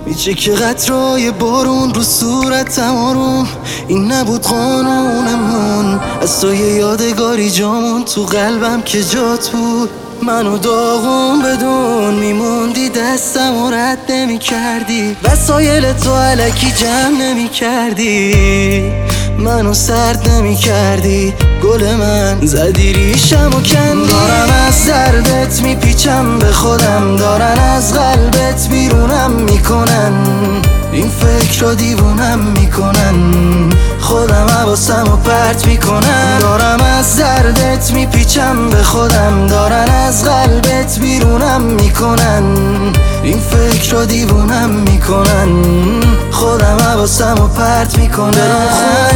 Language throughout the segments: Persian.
میچه که قطرهای بارون رو صورتم آروم. این نبود قانونمون، از تو یه یادگاری جامون تو قلبم که جات بود. منو داغون بدون میموندی، دستم و رد نمی کردی، وسایل تو علکی جمع نمی کردی، منو سرد نمی کردی. گل من زدی ریشم و کندی. دارم از دردت میپیچم به خودم، دارن از قلبت بیرونم میکنن، این فکر رو دیوونم میکنن، خودم حواسم رو پرت میکنن. دارم از دردت میپیچم به خودم، دارن از قلبت بیرونم میکنن، این فکر رو دیوونم میکنن، خودم حواسم رو پرت میکنن.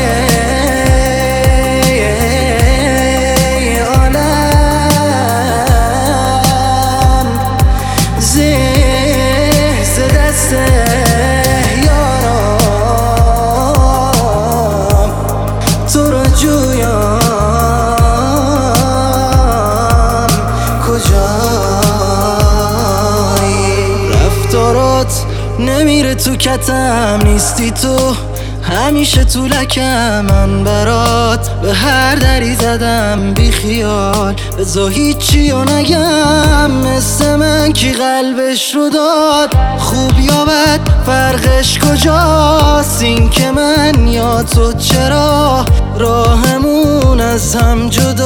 نمیره تو کتم، نیستی تو همیشه تو لکم. من برات به هر دری زدم بی خیال، بذار هیچی رو نگم. مثل من کی قلبش رو داد، خوب یا بد فرقش کجاست؟ این که من یا تو چرا راهمون از هم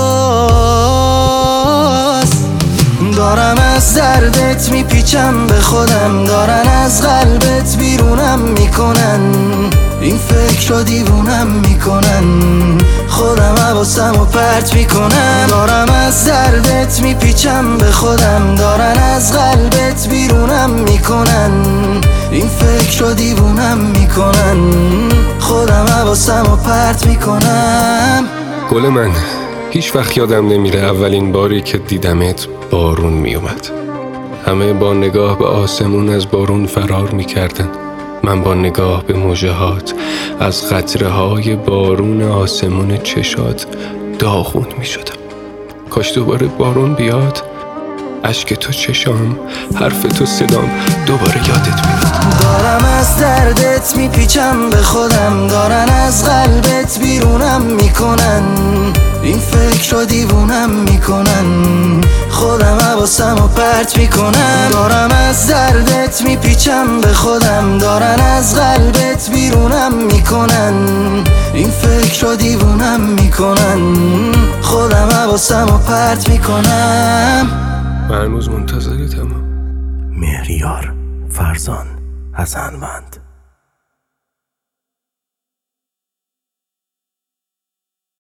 جداست؟ دارم از دردت میپیچم به خودم، دارن از قلبت بیرونم میکنن، این فکر رو دیوونم میکنن، خودم حواسم رو پرت میکنم. دارم از دردت میپیچم به خودم، دارن از قلبت بیرونم میکنن، این فکر رو دیوونم میکنن، خودم حواسم رو پرت میکنم. گل من هیچ وقت یادم نمیره اولین باری که دیدمت بارون میومد. همه با نگاه به آسمون از بارون فرار میکردن، من با نگاه به موجهات از قطره های بارون آسمون چشات داغون میشدم. کاش دوباره بارون بیاد، اشک تو چشام، حرف تو صدام، دوباره یادت بیاد. دارم از دردت میپیچم به خودم، دارن از قلبت بیرونم میکنن، این فکر رو دیوونم میکنن، خودم حواسم رو پرت میکنم. دارم از دردت میپیچم به خودم، دارن از قلبت بیرونم میکنن، این فکر رو دیوونم میکنن، خودم حواسم رو پرت میکنم. من هنوز منتظرتم. مهریار فرزان حسنوند.